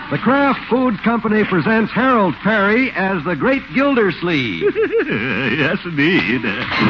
The Kraft Foods Company presents Harold Perry as the Great Gildersleeve. Yes, indeed.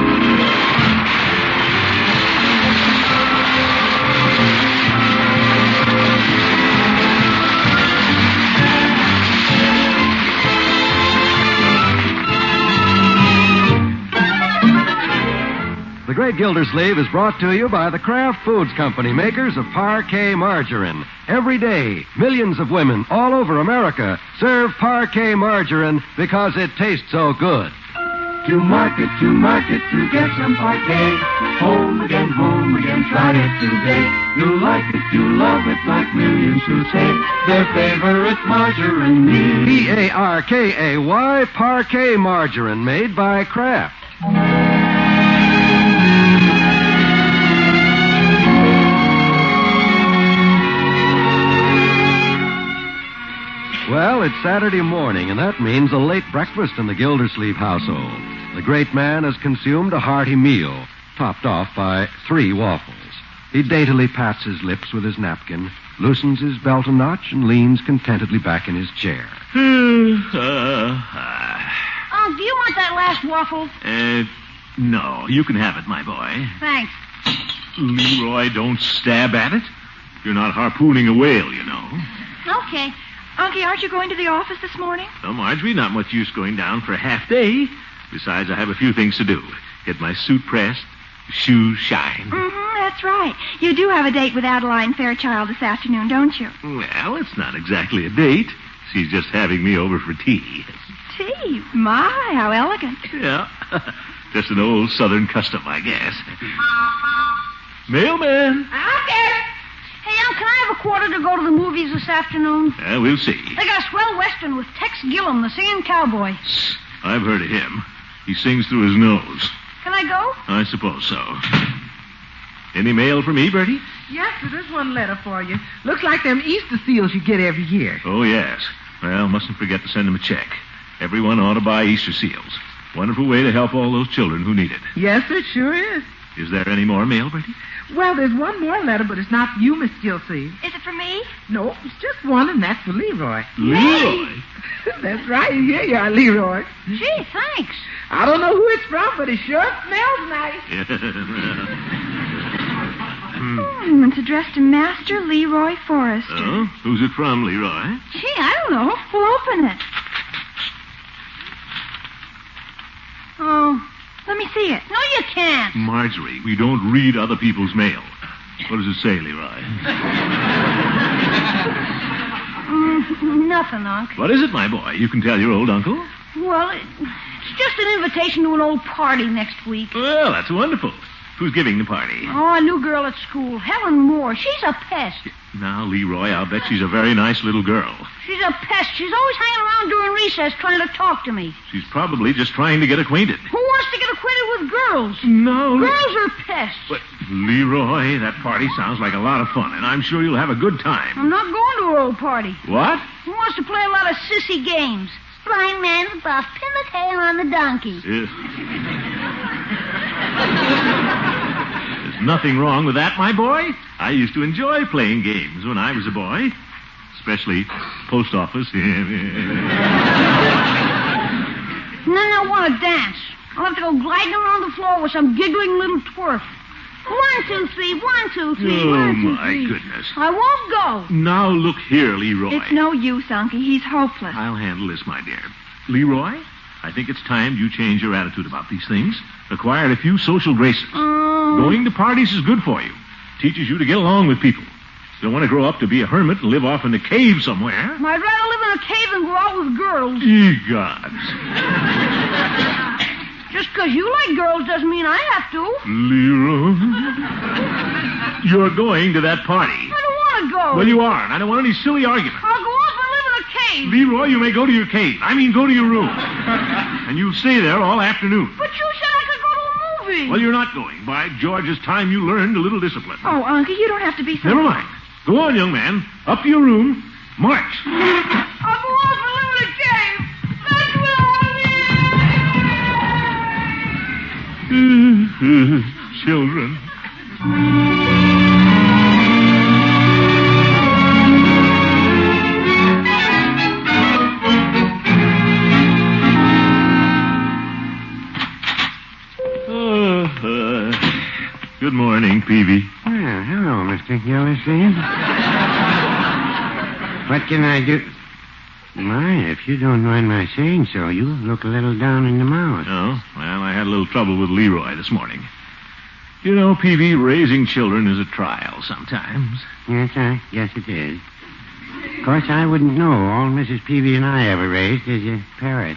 The Great Gildersleeve is brought to you by the Kraft Foods Company, makers of Parquet Margarine. Every day, millions of women all over America serve Parquet Margarine because it tastes so good. To market, to get some Parquet. Home again, try it today. You'll like it, you'll love it, like millions who say their favorite margarine meal. Parkay, Parquet Margarine, made by Kraft. Well, it's Saturday morning, and that means a late breakfast in the Gildersleeve household. The great man has consumed a hearty meal, topped off by 3 waffles. He daintily pats his lips with his napkin, loosens his belt a notch, and leans contentedly back in his chair. Oh, do you want that last waffle? No, you can have it, my boy. Thanks. Leroy, don't stab at it. You're not harpooning a whale, you know. Okay. Unky, aren't you going to the office this morning? No, Marjorie, not much use going down for a half day. Besides, I have a few things to do. Get my suit pressed, shoes shine. That's right. You do have a date with Adeline Fairchild this afternoon, don't you? Well, it's not exactly a date. She's just having me over for tea. Tea? My, how elegant. Yeah. Just an old Southern custom, I guess. Mailman. Okay. Hey, can I have a quarter to go to the movies this afternoon? We'll see. They got a swell western with Tex Gillum, the singing cowboy. I've heard of him. He sings through his nose. Can I go? I suppose so. Any mail for me, Bertie? Yes, there's one letter for you. Looks like them Easter seals you get every year. Oh, yes. Well, mustn't forget to send them a check. Everyone ought to buy Easter seals. Wonderful way to help all those children who need it. Yes, it sure is. Is there any more mail, Bertie? Well, there's one more letter, but it's not for you, Miss Gilsey. Is it for me? No, it's just one, and that's for Leroy. Leroy? That's right. Here you are, Leroy. Gee, thanks. I don't know who it's from, but it sure smells nice. It's addressed to Master Leroy Forrester. Oh? Who's it from, Leroy? Gee, I don't know. We'll open it. Oh, let me see it. No, you can't. Marjorie, we don't read other people's mail. What does it say, Leroy? Nothing, Unc. What is it, my boy? You can tell your old uncle. Well, it's just an invitation to an old party next week. Well, that's wonderful. Who's giving the party? Oh, a new girl at school, Helen Moore. She's a pest. Now, Leroy, I'll bet she's a very nice little girl. She's a pest. She's always hanging around during recess trying to talk to me. She's probably just trying to get acquainted. Who wants to get acquainted with girls? No. Girls are pests. But, Leroy, that party sounds like a lot of fun, and I'm sure you'll have a good time. I'm not going to her old party. What? Who wants to play a lot of sissy games? Blind man's buff, pin the tail on the donkey. There's nothing wrong with that, my boy. I used to enjoy playing games when I was a boy. Especially post office. And then I want to dance. I'll have to go gliding around the floor with some giggling little twerp. 1, 2, 3, 1, 2, 3, Oh, 1, 2, 3. my goodness. I won't go. Now, look here, Leroy. It's no use, Unky. He's hopeless. I'll handle this, my dear. Leroy, I think it's time you change your attitude about these things. Acquired a few social graces. Going to parties is good for you. Teaches you to get along with people. You don't want to grow up to be a hermit and live off in a cave somewhere. I'd rather live in a cave than go out with girls. Ye gods. Just because you like girls doesn't mean I have to. Leroy. You're going to that party. I don't want to go. Well, you are, and I don't want any silly argument. I'll go off and live in a cave. Leroy, you may go to your cave. I mean, go to your room. And you'll stay there all afternoon. But you said I could go to a movie. Well, you're not going. By George, it's time you learned a little discipline. Oh, Unky, you don't have to be so... Never mind. Go on, young man. Up to your room. March. I'll go off and live in a cave. That's what I Children. Mr. Gildersleeve? What can I do? My, if you don't mind my saying so, you look a little down in the mouth. Oh, well, I had a little trouble with Leroy this morning. You know, Peavy, raising children is a trial sometimes. Yes, I guess it is. Of course, I wouldn't know. All Mrs. Peavy and I ever raised is a parrot.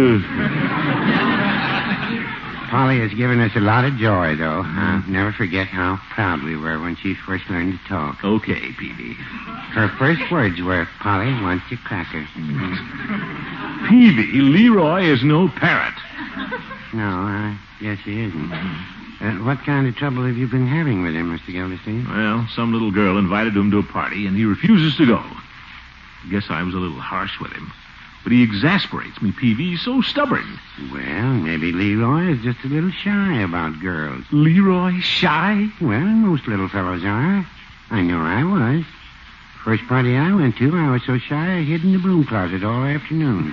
Polly has given us a lot of joy, though. I'll never forget how proud we were when she first learned to talk. Okay, Peavy. Her first words were, Polly wants a cracker. Peavy, Leroy is no parrot. No, I guess he isn't. What kind of trouble have you been having with him, Mr. Gildersleeve? Well, some little girl invited him to a party, and he refuses to go. Guess I was a little harsh with him. But he exasperates me, Peavy. He's so stubborn. Well, maybe Leroy is just a little shy about girls. Leroy shy? Well, most little fellows are. I know I was. First party I went to, I was so shy I hid in the broom closet all afternoon.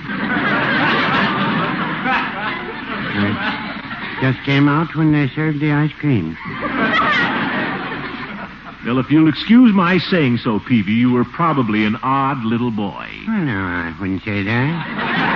I just came out when they served the ice cream. Well, if you'll excuse my saying so, Peavy, you were probably an odd little boy. Well, no, I wouldn't say that.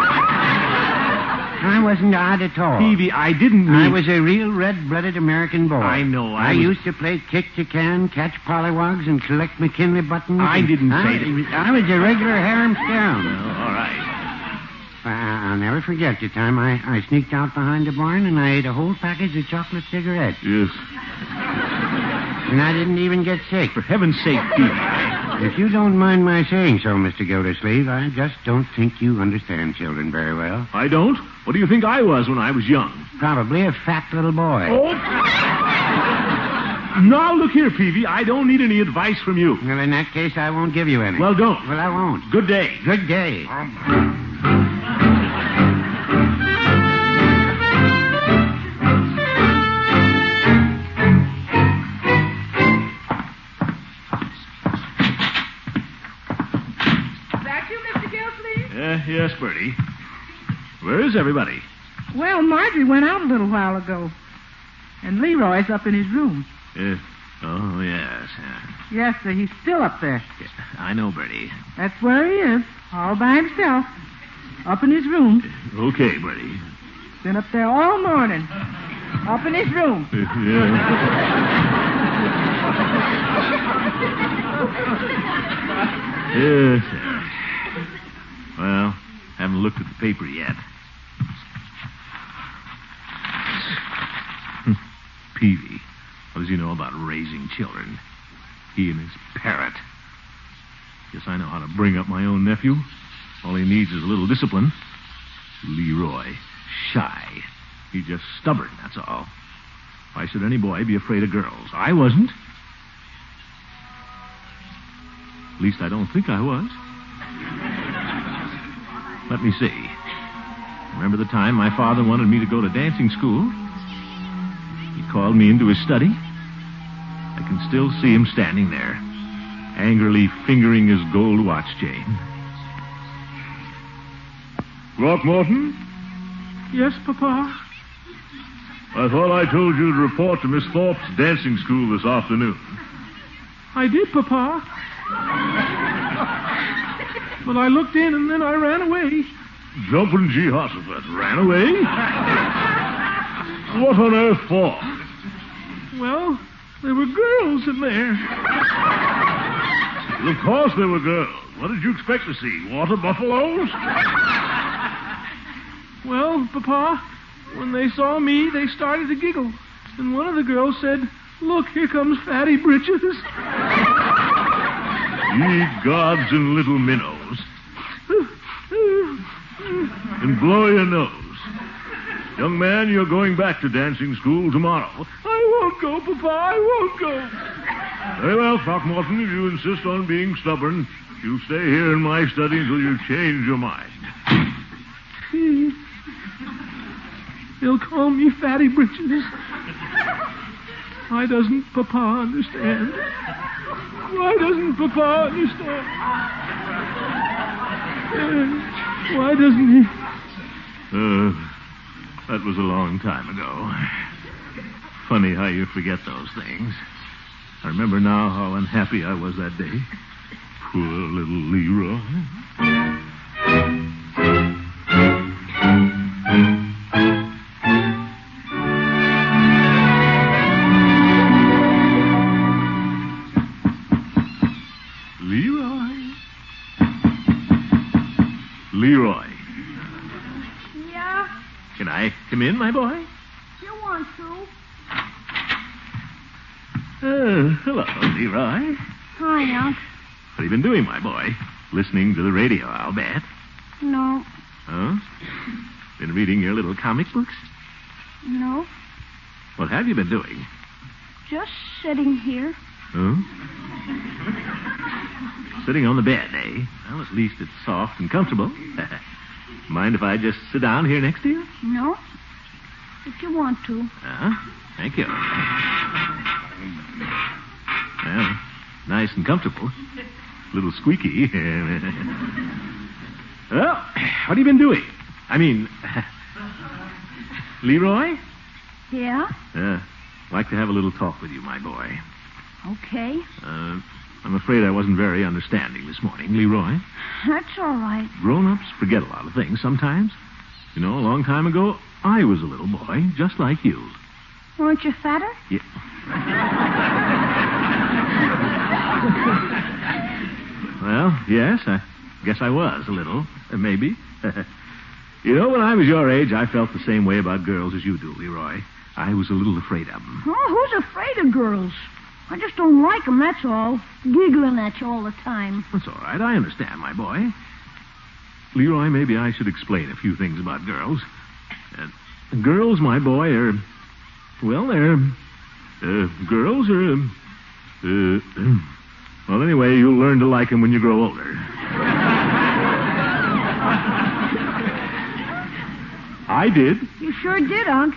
I wasn't odd at all. Peavy, I didn't mean... I was a real red-blooded American boy. I know. I used to play kick-to-can, catch pollywogs, and collect McKinley buttons. I didn't say that. I was a regular harem-scarum. Oh, all right. I'll never forget the time I sneaked out behind the barn and I ate a whole package of chocolate cigarettes. Yes. And I didn't even get sick. For heaven's sake, Peavy. If you don't mind my saying so, Mr. Gildersleeve, I just don't think you understand children very well. I don't? What do you think I was when I was young? Probably a fat little boy. Oh! Now, look here, Peavy. I don't need any advice from you. Well, in that case, I won't give you any. Well, don't. Well, I won't. Good day. Good day. Yes, Bertie. Where is everybody? Well, Marjorie went out a little while ago. And Leroy's up in his room. Oh, yes. Yes, sir, he's still up there. Yeah, I know, Bertie. That's where he is, all by himself. Up in his room. Okay, Bertie. Been up there all morning. Up in his room. Yes, sir. Well, haven't looked at the paper yet. Peavy, what does he know about raising children? He and his parrot. Guess I know how to bring up my own nephew. All he needs is a little discipline. Leroy, shy. He's just stubborn, that's all. Why should any boy be afraid of girls? I wasn't. At least I don't think I was. Let me see. Remember the time my father wanted me to go to dancing school? He called me into his study. I can still see him standing there, angrily fingering his gold watch chain. Throckmorton? Yes, Papa? I thought I told you to report to Miss Thorpe's dancing school this afternoon. I did, Papa. But I looked in and then I ran away. Jumping Jehoshaphat. Ran away? What on earth for? Well, there were girls in there. Well, of course there were girls. What did you expect to see? Water buffaloes? Well, Papa, when they saw me, they started to giggle. And one of the girls said, "Look, here comes Fatty Britches." Ye gods and little minnows. And blow your nose. Young man, you're going back to dancing school tomorrow. I won't go, Papa. I won't go. Very well, Throckmorton, if you insist on being stubborn, you'll stay here in my study until you change your mind. They'll call me Fatty Britches. Why doesn't Papa understand? Why doesn't Papa understand? Why doesn't he? That was a long time ago. Funny how you forget those things. I remember now how unhappy I was that day. Poor little Leroy. Leroy. Yeah? Can I come in, my boy? You want to? Hello, Leroy. Hi, Unc. What have you been doing, my boy? Listening to the radio, I'll bet. No. Huh? Been reading your little comic books? No. What have you been doing? Just sitting here. Huh? Sitting on the bed, eh? Well, at least it's soft and comfortable. Mind if I just sit down here next to you? No. If you want to. Thank you. Well, nice and comfortable. A little squeaky. Well, what have you been doing? I mean, Leroy? Yeah? Like to have a little talk with you, my boy. Okay. I'm afraid I wasn't very understanding this morning, Leroy. That's all right. Grown-ups forget a lot of things sometimes. You know, a long time ago, I was a little boy, just like you. Weren't you fatter? Yeah. Well, yes, I guess I was a little, maybe. You know, when I was your age, I felt the same way about girls as you do, Leroy. I was a little afraid of them. Oh, who's afraid of girls? I just don't like them, that's all. Giggling at you all the time. That's all right. I understand, my boy. Leroy, maybe I should explain a few things about girls. Girls, my boy, are... Well, they're... girls are... well, anyway, you'll learn to like them when you grow older. I did. You sure did, Unc.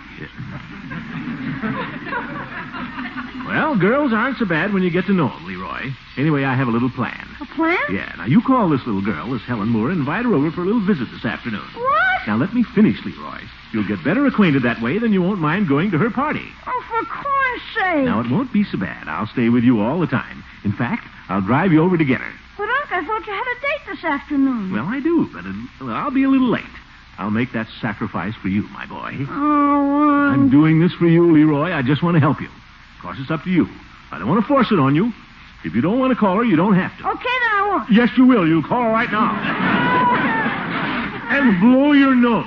Well, girls aren't so bad when you get to know them, Leroy. Anyway, I have a little plan. A plan? Yeah, now you call this little girl, this Helen Moore, and invite her over for a little visit this afternoon. What? Now, let me finish, Leroy. You'll get better acquainted that way than you won't mind going to her party. Oh, for corn's sake. Now, it won't be so bad. I'll stay with you all the time. In fact, I'll drive you over to get her. But, Unc, I thought you had a date this afternoon. Well, I do, but I'll be a little late. I'll make that sacrifice for you, my boy. Oh, I'm doing this for you, Leroy. I just want to help you. Of course, it's up to you. I don't want to force it on you. If you don't want to call her, you don't have to. Okay, then I won't. Yes, you will. You'll call her right now. And blow your nose.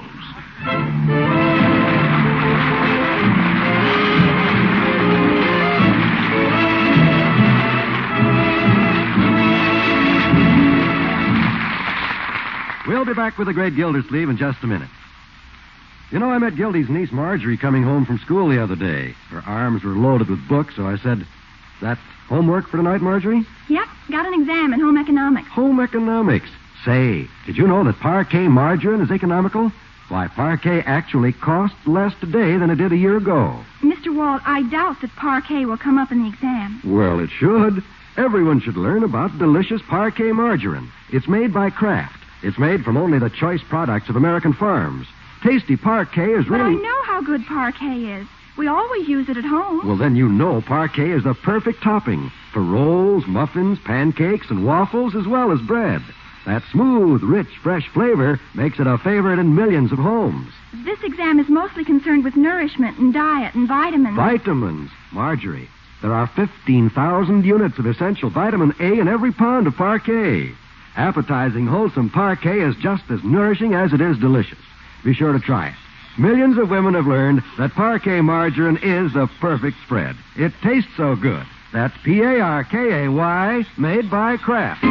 We'll be back with the great Gildersleeve in just a minute. You know, I met Gildy's niece Marjorie coming home from school the other day. Her arms were loaded with books, so I said, "That homework for tonight, Marjorie?" Yep, got an exam in home economics. Home economics. Say, did you know that Parquet margarine is economical? Why, Parquet actually costs less today than it did a year ago. Mr. Walt, I doubt that Parquet will come up in the exam. Well, it should. Everyone should learn about delicious Parquet margarine. It's made by Kraft. It's made from only the choice products of American farms. Tasty Parquet is But really... I know how good Parquet is. We always use it at home. Well, then you know Parquet is the perfect topping for rolls, muffins, pancakes, and waffles, as well as bread. That smooth, rich, fresh flavor makes it a favorite in millions of homes. This exam is mostly concerned with nourishment and diet and vitamins. Vitamins. Marjorie, there are 15,000 units of essential vitamin A in every pound of Parquet. Appetizing, wholesome Parquet is just as nourishing as it is delicious. Be sure to try it. Millions of women have learned that Parquet margarine is the perfect spread. It tastes so good. That's Parkay, made by Kraft.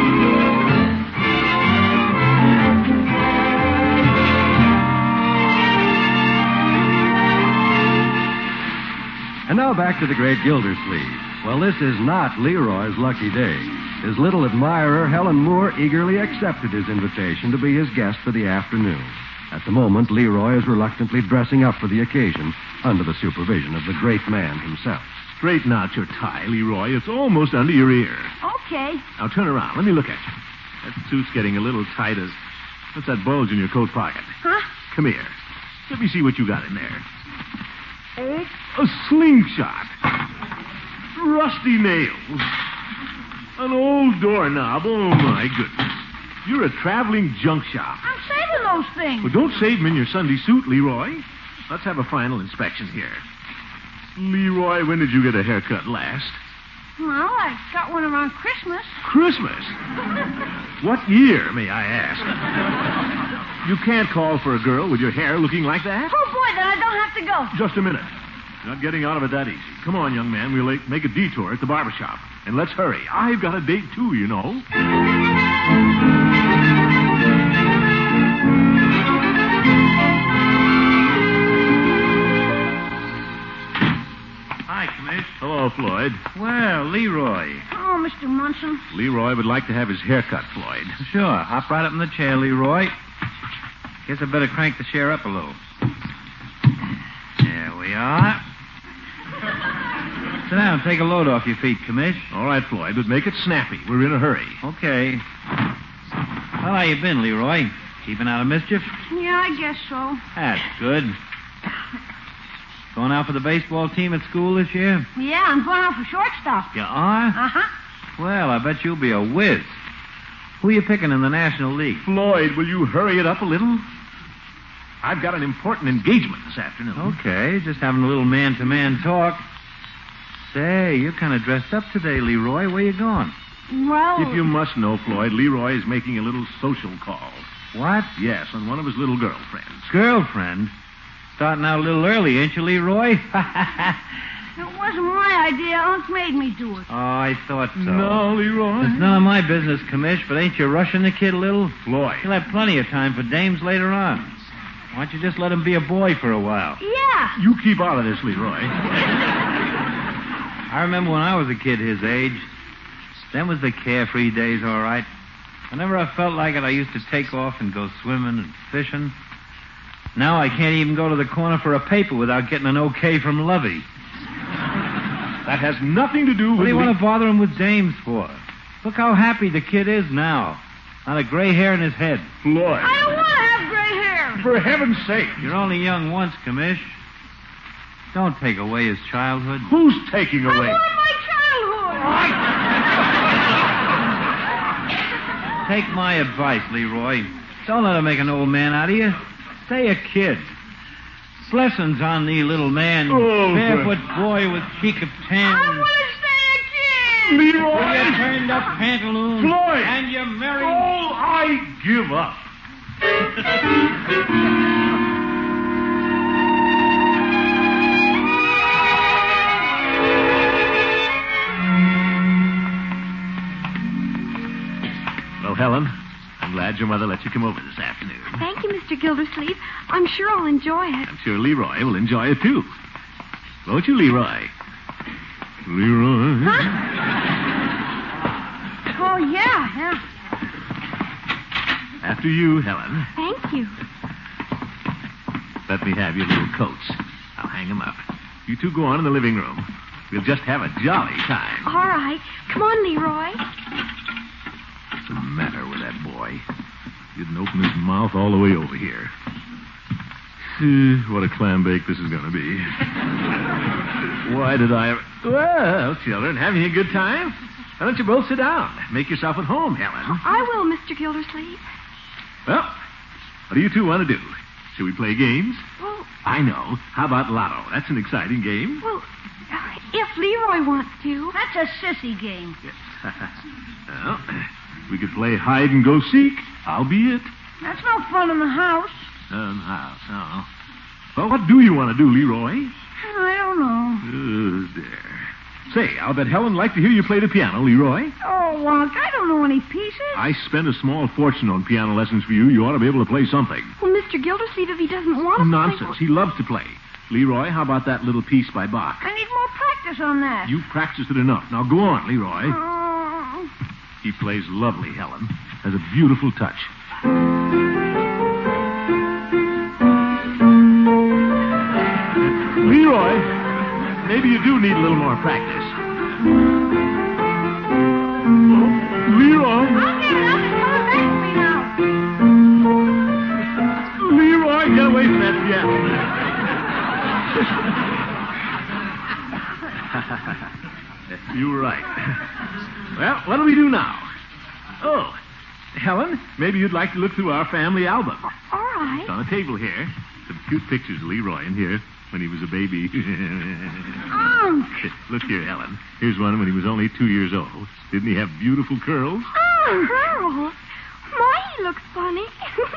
And now back to the great Gildersleeve. Well, this is not Leroy's lucky day. His little admirer, Helen Moore, eagerly accepted his invitation to be his guest for the afternoon. At the moment, Leroy is reluctantly dressing up for the occasion under the supervision of the great man himself. Straighten out your tie, Leroy. It's almost under your ear. Okay. Now turn around. Let me look at you. That suit's getting a little tight as... What's that bulge in your coat pocket? Huh? Come here. Let me see what you got in there. A slingshot. Rusty nails. An old doorknob. Oh, my goodness. You're a traveling junk shop. I'm saving those things. Well, don't save them in your Sunday suit, Leroy. Let's have a final inspection here. Leroy, when did you get a haircut last? Well, I got one around Christmas. Christmas? What year, may I ask? You can't call for a girl with your hair looking like that. Oh, boy, then I don't have to go. Just a minute. You're not getting out of it that easy. Come on, young man. We'll make a detour at the barber shop. And let's hurry. I've got a date, too, you know. Hi, Commish. Hello, Floyd. Well, Leroy. Oh, Mr. Munson. Leroy would like to have his hair cut, Floyd. Sure. Hop right up in the chair, Leroy. Guess I better crank the chair up a little. There we are. Sit down. Take a load off your feet, Commish. All right, Floyd, but make it snappy. We're in a hurry. Okay. How you been, Leroy? Keeping out of mischief? Yeah, I guess so. That's good. Going out for the baseball team at school this year? Yeah, I'm going out for shortstop. You are? Uh-huh. Well, I bet you'll be a whiz. Who you picking in the National League? Floyd, will you hurry it up a little? I've got an important engagement this afternoon. Okay, just having a little man-to-man talk. Say, you're kind of dressed up today, Leroy. Where you going? Well... If you must know, Floyd, Leroy is making a little social call. What? Yes, on one of his little girlfriends. Girlfriend? Starting out a little early, ain't you, Leroy? It wasn't my idea. Unc made me do it. Oh, I thought so. No, Leroy. It's none of my business, Commish, but ain't you rushing the kid a little? Floyd. He'll have plenty of time for dames later on. Why don't you just let him be a boy for a while? Yeah. You keep out of this, Leroy. I remember when I was a kid his age. Them was the carefree days, all right. Whenever I felt like it, I used to take off and go swimming and fishing. Now I can't even go to the corner for a paper without getting an okay from Lovey. That has nothing to do with... What do you want to bother him with dames for? Look how happy the kid is now. Not a gray hair in his head. Floyd. I don't want to have gray hair. For heaven's sake. You're only young once, Commish. Don't take away his childhood. Who's taking away? I want my childhood. Take my advice, Leroy. Don't let him make an old man out of you. Stay a kid. Blessings on thee, little man. Oh, barefoot boy with cheek of tan. I want to stay a kid. Leroy. With your turned up pantaloons. Floyd. And your merry... Oh, I give up. Well, Helen, I'm glad your mother let you come over this afternoon. Thank you, Mr. Gildersleeve. I'm sure I'll enjoy it. I'm sure Leroy will enjoy it, too. Won't you, Leroy? Leroy? Huh? Oh, yeah. After you, Helen. Thank you. Let me have your little coats. I'll hang them up. You two go on in the living room. We'll just have a jolly time. All right. Come on, Leroy. What's the matter with that boy? He didn't open his mouth all the way over here. What a clam bake this is going to be. Why did I... Well, children, having a good time? Why don't you both sit down? Make yourself at home, Helen. I will, Mr. Gildersleeve. Well, what do you two want to do? Shall we play games? Well, I know. How about Lotto? That's an exciting game. well, if Leroy wants to. That's a sissy game. Well, we could play hide and go seek. I'll be it. That's no fun in the house. House, oh. Well, what do you want to do, Leroy? I don't know. Oh, dear. Say, I'll bet Helen would like to hear you play the piano, Leroy. Oh, Unc, I don't know any pieces. I spent a small fortune on piano lessons for you. You ought to be able to play something. Well, Mr. Gildersleeve, if he doesn't want to Nonsense. He loves to play. Leroy, how about that little piece by Bach? I need more practice on that. You've practiced it enough. Now go on, Leroy. Oh. He plays lovely, Helen. Has a beautiful touch. Leroy, maybe you do need a little more practice. Leroy. I'll get it up and come back to me now. Leroy, get away from that piano. You were right. Well, what'll we do now? Oh, Helen, maybe you'd like to look through our family album. All right. It's on the table here. Some cute pictures of Leroy in here when he was a baby. Unc! Look here, Helen. Here's one when he was only 2 years old. Didn't he have beautiful curls? Oh, girl. My, he looks funny.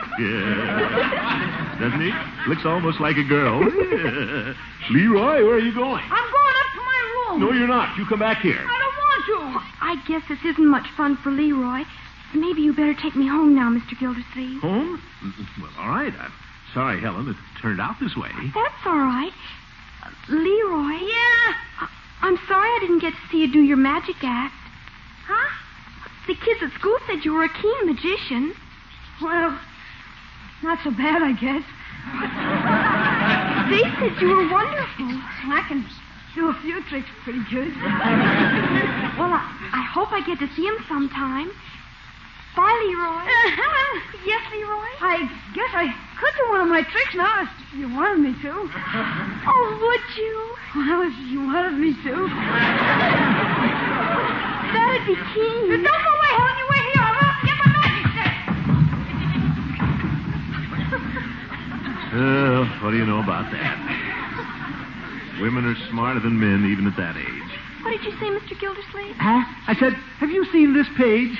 Yeah. Doesn't he? Looks almost like a girl. Leroy, where are you going? I'm going up to my room. No, you're not. You come back here. I don't want to. I guess this isn't much fun for Leroy. Maybe you better take me home now, Mr. Gildersleeve. Home? Well, all right. I'm sorry, Helen. It turned out this way. That's all right. Leroy? Yeah? I'm sorry I didn't get to see you do your magic act. Huh? The kids at school said you were a keen magician. Well, not so bad, I guess. They said you were wonderful. I can do a few tricks pretty good. Well, I hope I get to see him sometime. Bye, Leroy. Helen. Yes, Leroy? I guess I could do one of my tricks now if you wanted me to. Oh, would you? Well, if you wanted me to. That'd be keen. Don't go away, Helen. You wait here. I'll run up and get my magic stick. What do you know about that? Women are smarter than men, even at that age. What did you say, Mr. Gildersleeve? Huh? I said, have you seen this page?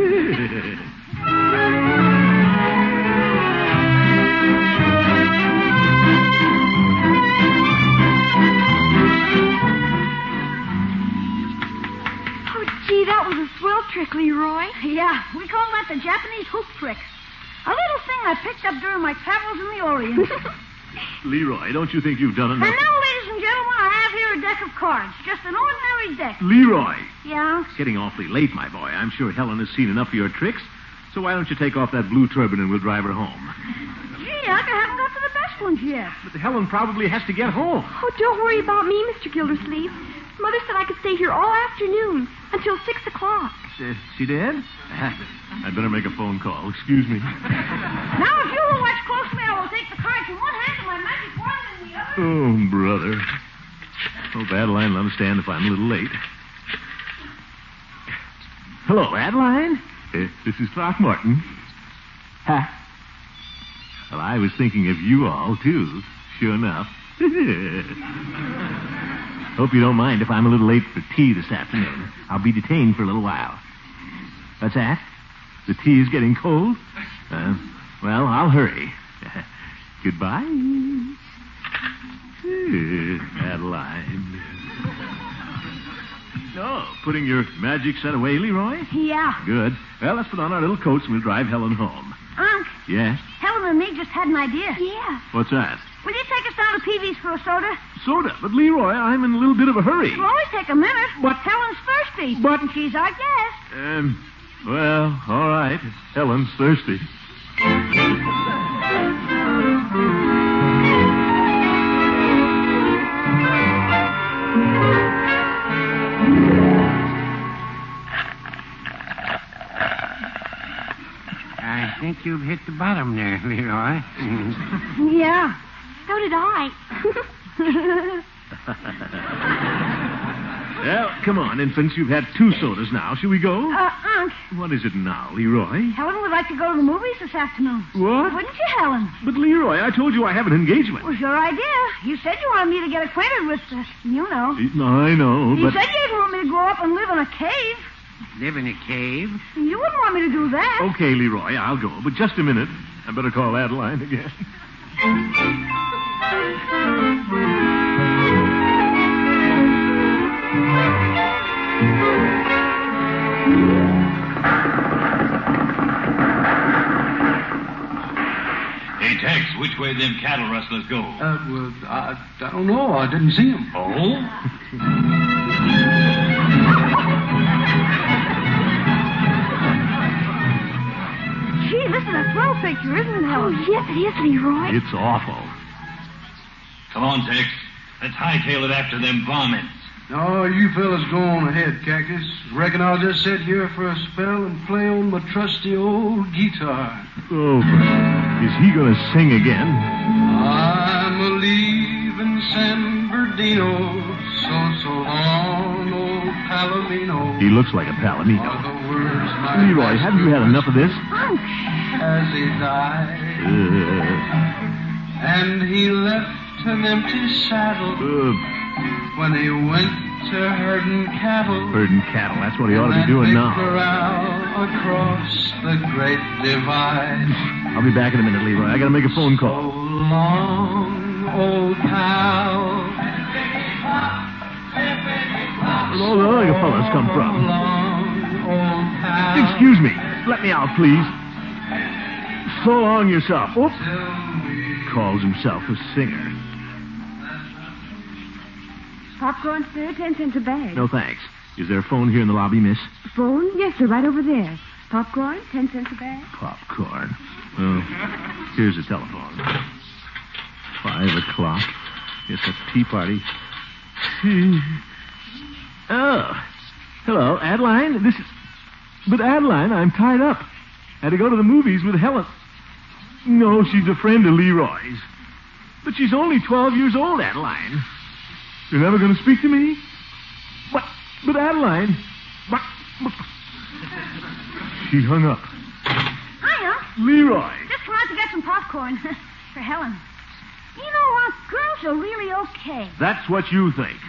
Oh, gee, that was a swell trick, Leroy. Yeah, we call that the Japanese hoop trick. A little thing I picked up during my travels in the Orient. Leroy, don't you think you've done And enough? now, ladies and gentlemen, I have here a deck of cards. Just an ordinary deck. Leroy! Yeah? It's getting awfully late, my boy. I'm sure Helen has seen enough of your tricks. So why don't you take off that blue turban and we'll drive her home? Gee, I haven't got to the best ones yet. But Helen probably has to get home. Oh, don't worry about me, Mr. Gildersleeve. Mother said I could stay here all afternoon until 6 o'clock. She did? I'd better make a phone call. Excuse me. Now, if you will watch closely, I will take the cards in one hand and my magic wand in the other. Oh, brother. Hope Adeline will understand if I'm a little late. Hello, Adeline. This is Throckmorton. Ha. Well, I was thinking of you all, too. Sure enough. Hope you don't mind if I'm a little late for tea this afternoon. I'll be detained for a little while. What's that? The tea is getting cold? Well, I'll hurry. Goodbye. Adeline. Oh, putting your magic set away, Leroy? Yeah. Good. Well, let's put on our little coats and we'll drive Helen home. Unc, Yes? Helen and me just had an idea. Yeah. What's that? Will you take us down to Peavy's for a soda? Soda. But, Leroy, I'm in a little bit of a hurry. It'll only take a minute. But- Helen's thirsty. But- And she's our guest. Well, all right. Helen's thirsty. I think you've hit the bottom there, Leroy. Yeah. So did I. Well, come on, infants. You've had 2 sodas now. Shall we go? Unc, What is it now, Leroy? Helen would like to go to the movies this afternoon. What? Wouldn't you, Helen? But, Leroy, I told you I have an engagement. It was your idea. You said you wanted me to get acquainted with the, you know. I know, You but... said you didn't want me to grow up and live in a cave. Live in a cave? You wouldn't want me to do that. Okay, Leroy, I'll go. But just a minute. I better call Adeline again. Hey, Tex, which way them cattle rustlers go? Well, I don't know. I didn't see him. Oh? Gee, this is a swell picture, isn't it, Oh, Helen? yes, it is, Leroy. It's awful. Come on, Tex. Let's hightail it after them varmints. No, you fellas go on ahead, Cactus. Reckon I'll just sit here for a spell and play on my trusty old guitar. Oh, is he going to sing again? I'm a-leaving San Bernardino, so long, old Palomino. He looks like a Palomino. Are the words my Leroy, haven't you had enough of this? as he died. And he left an empty saddle when he went to herding cattle. Herding cattle, that's what he ought to be doing now. Corral across the great divide. I'll be back in a minute, Leroy. I gotta make a phone call. So long, old pal. Where'd all the other fellas come from? So long, old pal. Excuse me. Let me out, please. So long yourself. Oops. Calls himself a singer. Popcorn, sir, 10 cents a bag. No, thanks. Is there a phone here in the lobby, miss? Phone? Yes, sir, right over there. Popcorn, 10 cents a bag. Popcorn. Oh, here's the telephone. 5 o'clock. It's a tea party. Oh. Hello, Adeline. But Adeline, I'm tied up. Had to go to the movies with Helen. No, she's a friend of Leroy's. But she's only 12 years old, Adeline. You're never going to speak to me? But Adeline... But... She hung up. Hiya. Leroy. Just come out to get some popcorn for Helen. You know what? Girls are really okay. That's what you think.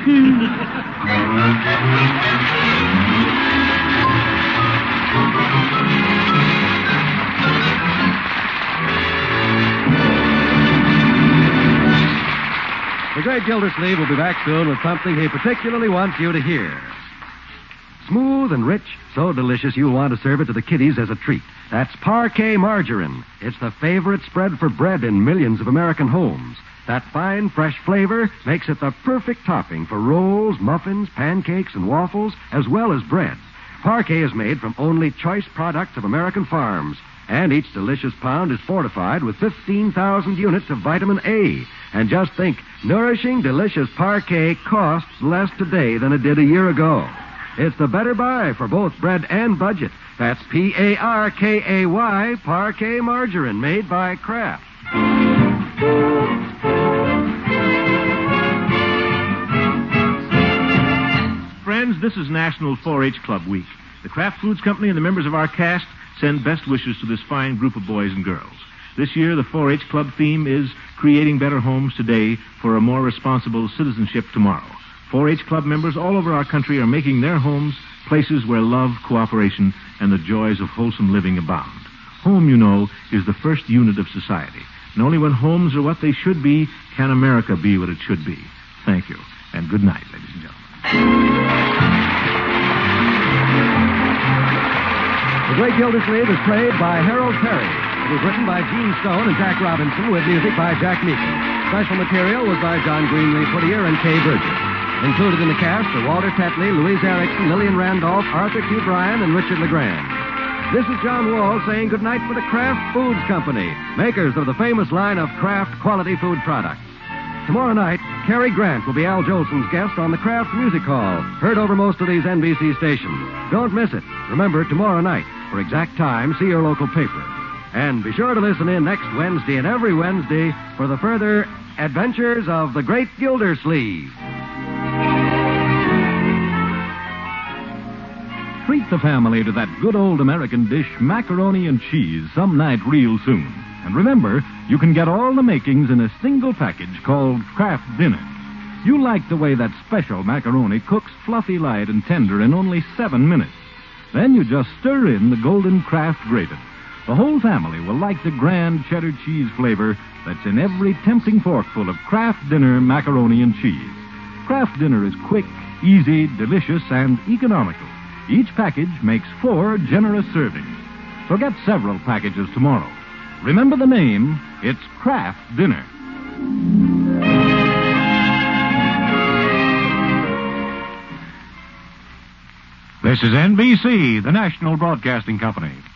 The great Gildersleeve will be back soon with something he particularly wants you to hear. Smooth and rich, so delicious you'll want to serve it to the kiddies as a treat. That's Parquet margarine. It's the favorite spread for bread in millions of American homes. That fine, fresh flavor makes it the perfect topping for rolls, muffins, pancakes, and waffles, as well as bread. Parquet is made from only choice products of American farms, and each delicious pound is fortified with 15,000 units of vitamin A. And just think, nourishing, delicious Parquet costs less today than it did a year ago. It's the better buy for both bread and budget. That's Parkay, Parquet margarine, made by Kraft. Friends, this is National 4-H Club Week. The Kraft Foods Company and the members of our cast send best wishes to this fine group of boys and girls. This year, the 4-H Club theme is Creating Better Homes Today for a More Responsible Citizenship Tomorrow. 4-H Club members all over our country are making their homes places where love, cooperation, and the joys of wholesome living abound. Home, you know, is the first unit of society. And only when homes are what they should be can America be what it should be. Thank you, and good night, ladies and gentlemen. The Great Gildersleeve is played by Harold Perry. It was written by Gene Stone and Jack Robinson with music by Jack Meekin. Special material was by John Greenlee Whittier and Kay Burgess. Included in the cast are Walter Tetley, Louise Erickson, Lillian Randolph, Arthur Q. Bryan, and Richard LeGrand. This is John Wall saying goodnight for the Kraft Foods Company, makers of the famous line of Kraft quality food products. Tomorrow night, Cary Grant will be Al Jolson's guest on the Kraft Music Hall, heard over most of these NBC stations. Don't miss it. Remember, tomorrow night, for exact time, see your local paper. And be sure to listen in next Wednesday and every Wednesday for the further adventures of the Great Gildersleeve. Treat the family to that good old American dish, macaroni and cheese, some night real soon. And remember, you can get all the makings in a single package called Kraft Dinner. You'll like the way that special macaroni cooks fluffy light and tender in only 7 minutes. Then you just stir in the golden Kraft grated. The whole family will like the grand cheddar cheese flavor that's in every tempting forkful of Kraft Dinner macaroni and cheese. Kraft Dinner is quick, easy, delicious, and economical. Each package makes 4 generous servings. So get several packages tomorrow. Remember the name, it's Kraft Dinner. This is NBC, the National Broadcasting Company.